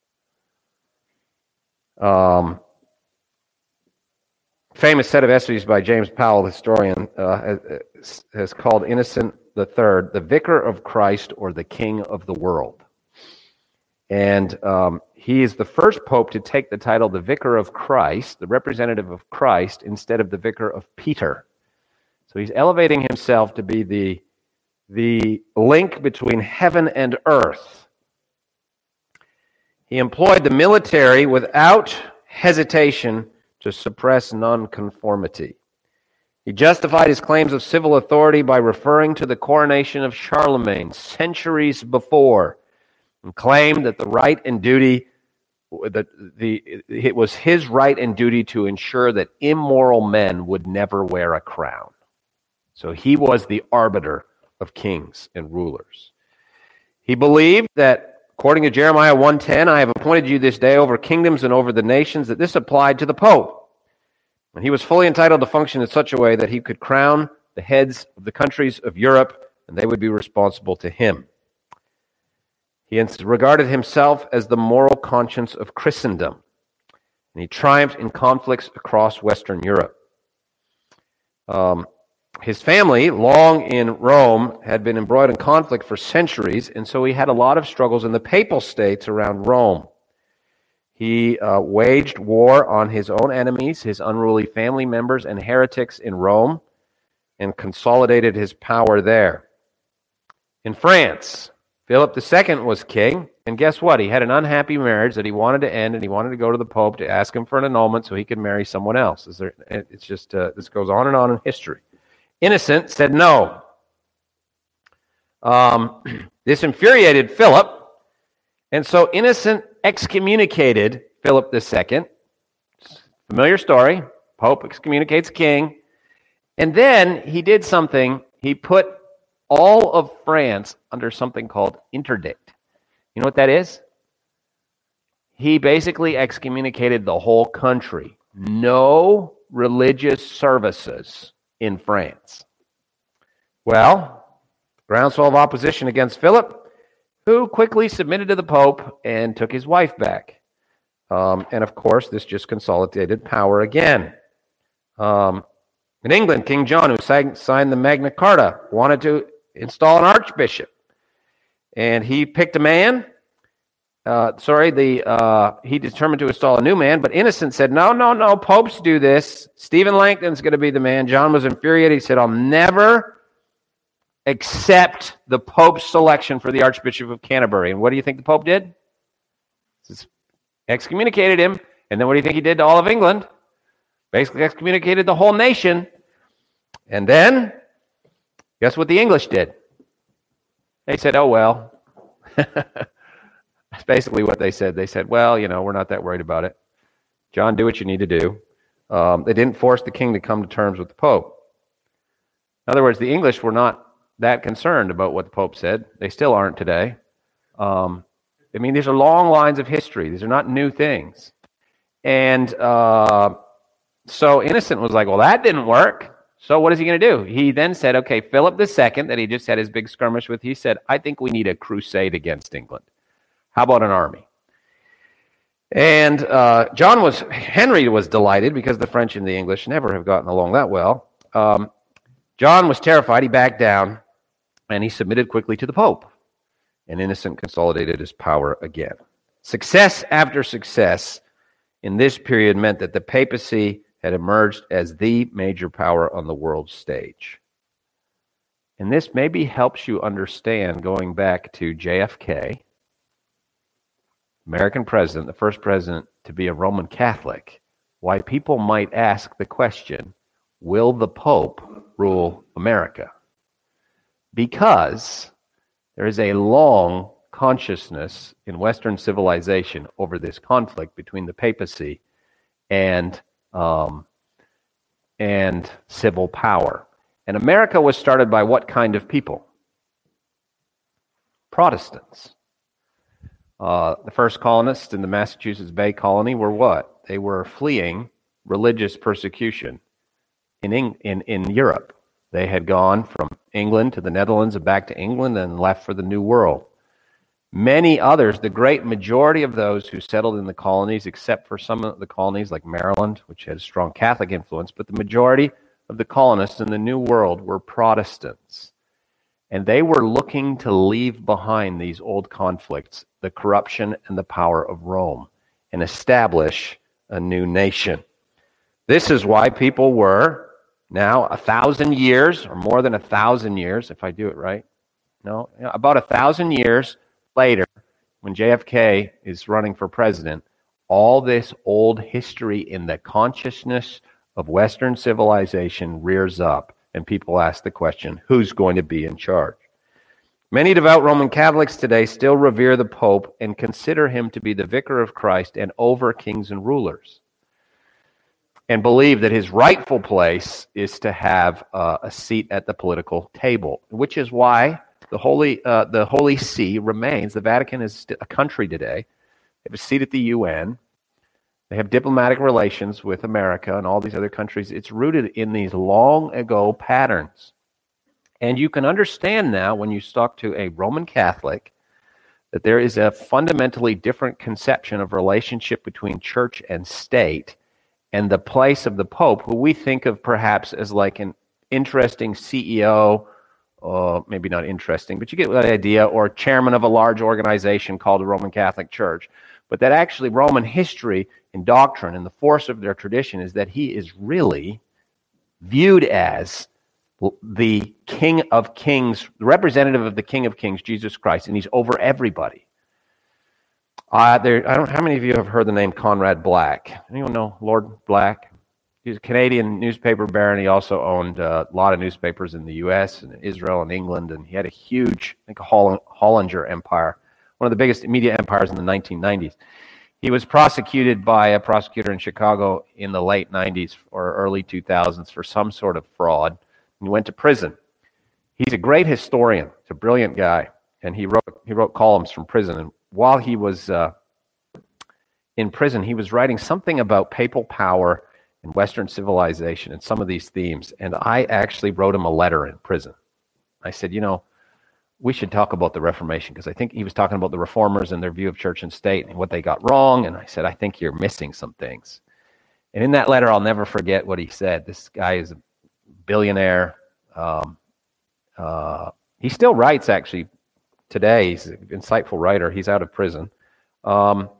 Famous set of essays by James Powell, historian, has called Innocent III the Vicar of Christ or the King of the World. And he is the first pope to take the title the Vicar of Christ, the representative of Christ, instead of the Vicar of Peter. So he's elevating himself to be the link between heaven and earth. He employed the military without hesitation to suppress nonconformity. He justified his claims of civil authority by referring to the coronation of Charlemagne centuries before, and claimed that it was his right and duty to ensure that immoral men would never wear a crown. So he was the arbiter of kings and rulers. He believed that, according to Jeremiah 1:10, "I have appointed you this day over kingdoms and over the nations," that this applied to the Pope. And he was fully entitled to function in such a way that he could crown the heads of the countries of Europe, and they would be responsible to him. He regarded himself as the moral conscience of Christendom, and he triumphed in conflicts across Western Europe. His family, long in Rome, had been embroiled in conflict for centuries, and so he had a lot of struggles in the papal states around Rome. He waged war on his own enemies, his unruly family members, and heretics in Rome, and consolidated his power there. In France, Philip II was king, and guess what? He had an unhappy marriage that he wanted to end, and he wanted to go to the Pope to ask him for an annulment so he could marry someone else. It's just this goes on in history. Innocent said no. This infuriated Philip, and so Innocent excommunicated Philip II. Familiar story. Pope excommunicates king. And then he did something. He put all of France under something called interdict. You know what that is? He basically excommunicated the whole country. No religious services in France. Well, groundswell of opposition against Philip, who quickly submitted to the Pope and took his wife back. And of course, this just consolidated power again. In England, King John, who signed the Magna Carta, wanted to install an archbishop. And he picked a man. He determined to install a new man, but Innocent said, no, popes do this. Stephen Langton's going to be the man. John was infuriated. He said, I'll never accept the Pope's selection for the Archbishop of Canterbury. And what do you think the Pope did? Excommunicated him. And then what do you think he did to all of England? Basically excommunicated the whole nation. And then, guess what the English did? They said, oh, well. That's basically what they said. They said, well, we're not that worried about it. John, do what you need to do. They didn't force the king to come to terms with the Pope. In other words, the English were not that concerned about what the Pope said. They still aren't today. These are long lines of history. These are not new things. And so Innocent was like, well, that didn't work. So what is he going to do? He then said, okay, Philip II, that he just had his big skirmish with, he said, I think we need a crusade against England. How about an army? And Henry was delighted because the French and the English never have gotten along that well. John was terrified. He backed down, and he submitted quickly to the Pope. And Innocent consolidated his power again. Success after success in this period meant that the papacy had emerged as the major power on the world stage. And this maybe helps you understand, going back to JFK, American president, the first president to be a Roman Catholic, why people might ask the question, will the Pope rule America? Because there is a long consciousness in Western civilization over this conflict between the papacy and civil power. And America was started by what kind of people? Protestants. The first colonists in the Massachusetts Bay Colony were what? They were fleeing religious persecution in Europe. They had gone from England to the Netherlands and back to England and left for the New World. Many others, the great majority of those who settled in the colonies, except for some of the colonies like Maryland, which had a strong Catholic influence, but the majority of the colonists in the New World were Protestants. And they were looking to leave behind these old conflicts, the corruption and the power of Rome, and establish a new nation. This is why people were now 1,000 years, or more than 1,000 years, if I do it right. No, about 1,000 years later, when JFK is running for president, all this old history in the consciousness of Western civilization rears up, and people ask the question, who's going to be in charge? Many devout Roman Catholics today still revere the Pope and consider him to be the vicar of Christ and over kings and rulers, and believe that his rightful place is to have a seat at the political table, which is why the Holy See remains. The Vatican is a country today. They have a seat at the UN. They have diplomatic relations with America and all these other countries. It's rooted in these long ago patterns. And you can understand now when you talk to a Roman Catholic that there is a fundamentally different conception of relationship between church and state, and the place of the Pope, who we think of perhaps as like an interesting CEO, maybe not interesting, but you get the idea, or chairman of a large organization called the Roman Catholic Church. But that actually Roman history and doctrine and the force of their tradition is that he is really viewed as the King of Kings, the representative of the King of Kings, Jesus Christ, and he's over everybody. I don't know how many of you have heard the name Conrad Black. Anyone know Lord Black? He's a Canadian newspaper baron. He also owned a lot of newspapers in the U.S. and Israel and England, and he had a huge, I think, a Hollinger empire, one of the biggest media empires in the 1990s. He was prosecuted by a prosecutor in Chicago in the late 90s or early 2000s for some sort of fraud, and he went to prison. He's a great historian. He's a brilliant guy, and he wrote columns from prison. And while he was in prison, he was writing something about papal power and Western civilization and some of these themes. And I actually wrote him a letter in prison. I said, we should talk about the Reformation, because I think he was talking about the Reformers and their view of church and state and what they got wrong. And I said, I think you're missing some things. And in that letter, I'll never forget what he said. This guy is a billionaire. He still writes, actually, today. He's an insightful writer. He's out of prison. One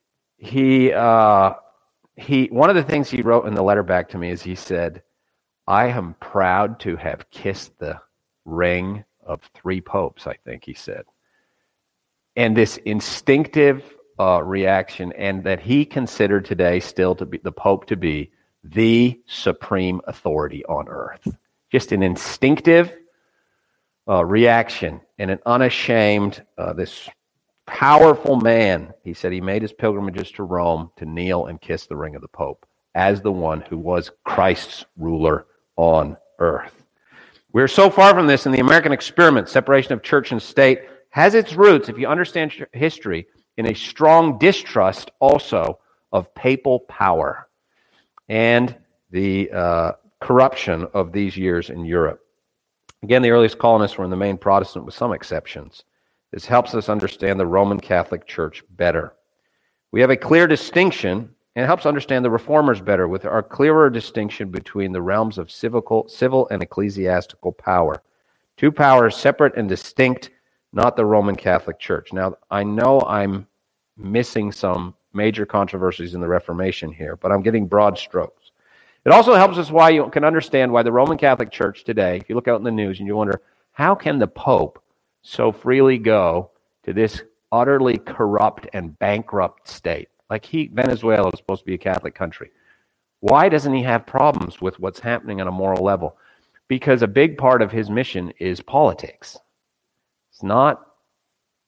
of the things he wrote in the letter back to me is he said, I am proud to have kissed the ring of 3 popes, I think he said. And this instinctive reaction, and that he considered today still to be the Pope to be the supreme authority on earth. Just an instinctive reaction and an unashamed, this powerful man. He said he made his pilgrimages to Rome to kneel and kiss the ring of the Pope as the one who was Christ's ruler on earth. We're so far from this in the American experiment. Separation of church and state has its roots, if you understand history, in a strong distrust also of papal power and the corruption of these years in Europe. Again, the earliest colonists were in the main Protestant with some exceptions. This helps us understand the Roman Catholic Church better. We have a clear distinction, and it helps understand the Reformers better with our clearer distinction between the realms of civil and ecclesiastical power. 2 powers separate and distinct, not the Roman Catholic Church. Now, I know I'm missing some major controversies in the Reformation here, but I'm getting broad strokes. It also helps us why you can understand why the Roman Catholic Church today, if you look out in the news and you wonder, how can the Pope so freely go to this utterly corrupt and bankrupt state? Like Venezuela is supposed to be a Catholic country. Why doesn't he have problems with what's happening on a moral level? Because a big part of his mission is politics. It's not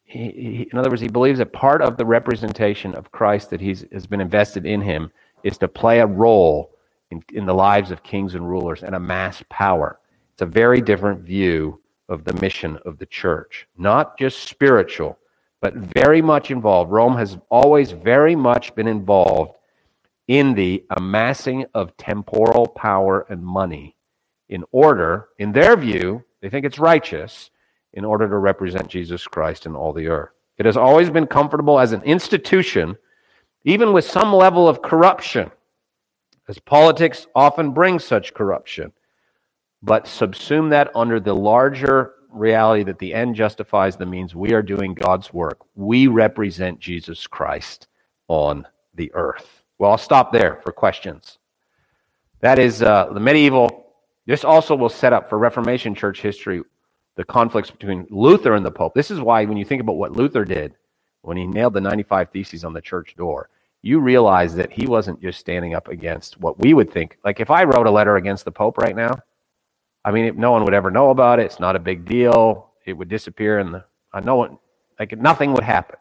in other words, he believes that part of the representation of Christ that has been invested in him is to play a role in the lives of kings and rulers and amass power. It's a very different view of the mission of the church. Not just spiritual, but very much involved. Rome has always very much been involved in the amassing of temporal power and money in order, in their view, they think it's righteous, in order to represent Jesus Christ in all the earth. It has always been comfortable as an institution, even with some level of corruption, as politics often brings such corruption, but subsume that under the larger reality that the end justifies the means. We are doing God's work. We represent Jesus Christ on the earth. Well, I'll stop there for questions. That is the medieval. This also will set up for Reformation church history the conflicts between Luther and the Pope. This is why when you think about what Luther did when he nailed the 95 Theses on the church door, you realize that he wasn't just standing up against what we would think. Like if I wrote a letter against the Pope right now, I mean, no one would ever know about it. It's not a big deal. It would disappear, and nothing would happen.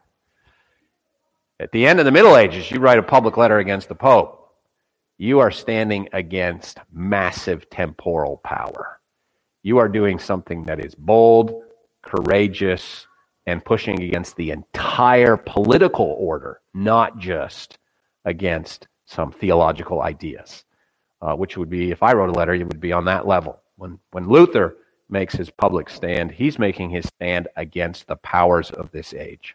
At the end of the Middle Ages, you write a public letter against the Pope, you are standing against massive temporal power. You are doing something that is bold, courageous, and pushing against the entire political order, not just against some theological ideas, which would be, if I wrote a letter, it would be on that level. When Luther makes his public stand, he's making his stand against the powers of this age.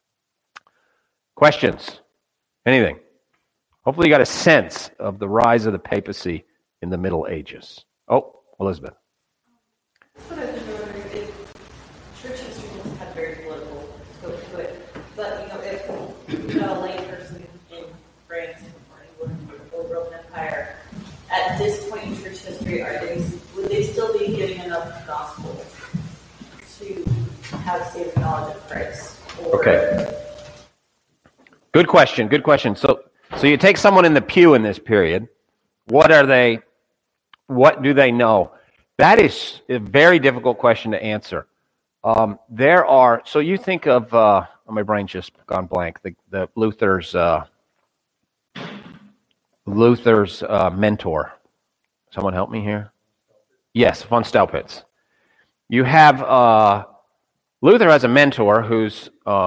Questions? Anything? Hopefully you got a sense of the rise of the papacy in the Middle Ages. Oh, Elizabeth. That's what I've been wondering. If church history doesn't have very political scope to it, but if a lay person in France or England or the Roman Empire, at this point in church history, would they still be giving enough gospel to have saving knowledge of Christ? Okay. Good question. So you take someone in the pew in this period. What are they? What do they know? That is a very difficult question to answer. So you think of, my brain's just gone blank, the Luther's mentor. Someone help me here? Yes, von Staupitz. You have, Luther has a mentor who's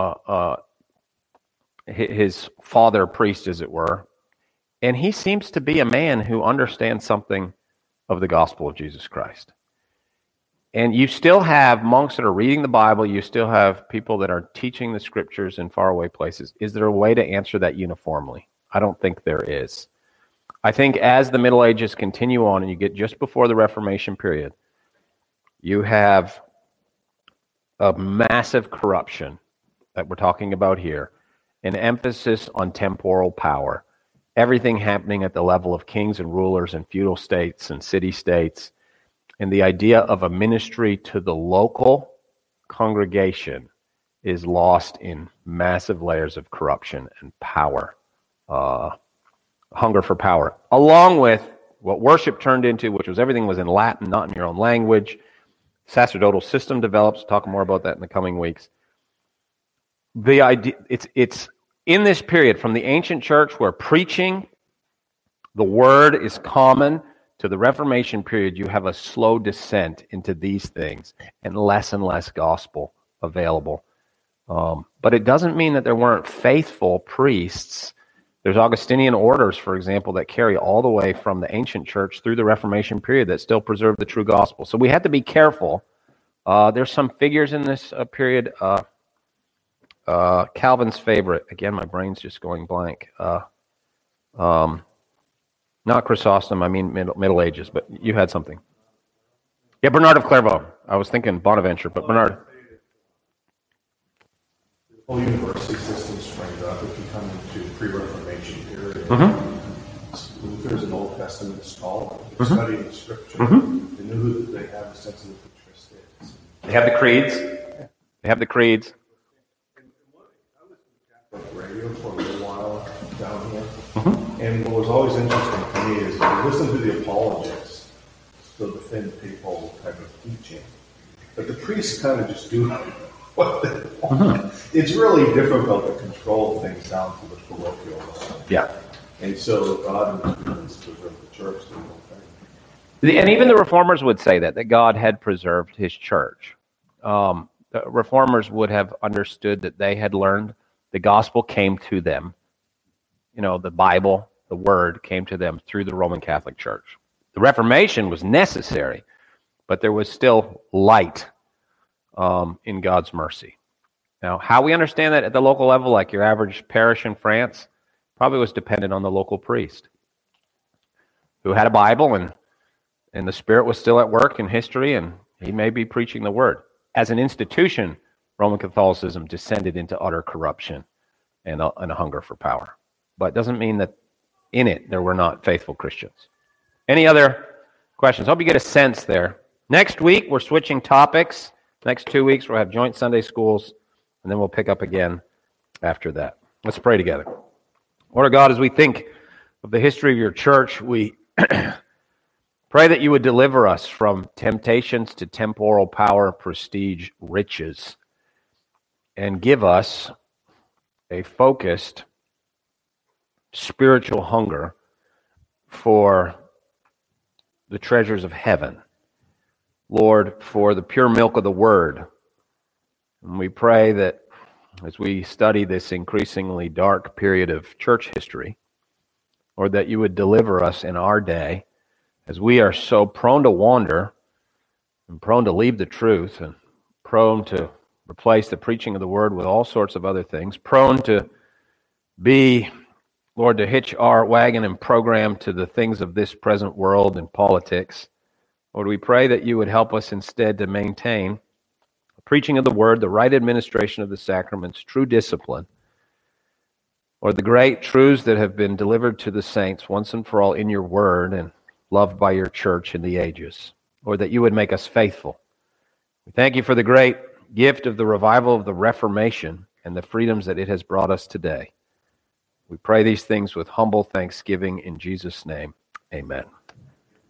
his father priest, as it were, and he seems to be a man who understands something of the gospel of Jesus Christ. And you still have monks that are reading the Bible. You still have people that are teaching the scriptures in faraway places. Is there a way to answer that uniformly? I don't think there is. I think as the Middle Ages continue on and you get just before the Reformation period, you have a massive corruption that we're talking about here, an emphasis on temporal power, everything happening at the level of kings and rulers and feudal states and city-states, and the idea of a ministry to the local congregation is lost in massive layers of corruption and power, hunger for power, along with what worship turned into, which was everything was in Latin, not in your own language. Sacerdotal system develops. Talk more about that in the coming weeks. The idea, it's in this period from the ancient church where preaching the word is common to the Reformation period, you have a slow descent into these things and less gospel available. But it doesn't mean that there weren't faithful priests. There's Augustinian orders, for example, that carry all the way from the ancient church through the Reformation period that still preserve the true gospel. So we have to be careful. There's some figures in this period. Calvin's favorite, again, my brain's just going blank. Not Chrysostom, I mean Middle Ages, but you had something. Yeah, Bernard of Clairvaux. I was thinking Bonaventure, but Bernard. The whole university system springs up if you come into pre-Reformation period. Luther's an Old Testament scholar. They're studying the Scripture. They knew that they have a sense of the patristics. They have the creeds. They have the creeds. I listened to Catholic radio for a little while down here. And what was always interesting to me is you listen to the apologists, the thin people type of teaching. But the priests kind of just do It's really difficult to control things down to the parochial level. Yeah. And so God has preserved the church through the whole thing. And even the reformers would say that God had preserved his church. The reformers would have understood that they had learned the gospel came to them. The Bible, the word came to them through the Roman Catholic Church. The Reformation was necessary, but there was still light in God's mercy. Now, how we understand that at the local level, like your average parish in France, probably was dependent on the local priest who had a Bible and the Spirit was still at work in history, and he may be preaching the word. As an institution, Roman Catholicism descended into utter corruption and a hunger for power. But it doesn't mean that in it there were not faithful Christians. Any other questions? Hope you get a sense there. Next week, we're switching topics. Next 2 weeks, we'll have joint Sunday schools, and then we'll pick up again after that. Let's pray together. Lord God, as we think of the history of your church, we pray that you would deliver us from temptations to temporal power, prestige, riches, and give us a focused spiritual hunger for the treasures of heaven. Lord, for the pure milk of the Word. And we pray that as we study this increasingly dark period of church history, Lord, that you would deliver us in our day, as we are so prone to wander and prone to leave the truth and prone to replace the preaching of the Word with all sorts of other things, prone to be, Lord, to hitch our wagon and program to the things of this present world and politics. Lord, we pray that you would help us instead to maintain the preaching of the Word, the right administration of the sacraments, true discipline, or the great truths that have been delivered to the saints once and for all in your Word and loved by your church in the ages. Lord, that you would make us faithful. We thank you for the great gift of the revival of the Reformation and the freedoms that it has brought us today. We pray these things with humble thanksgiving in Jesus' name. Amen.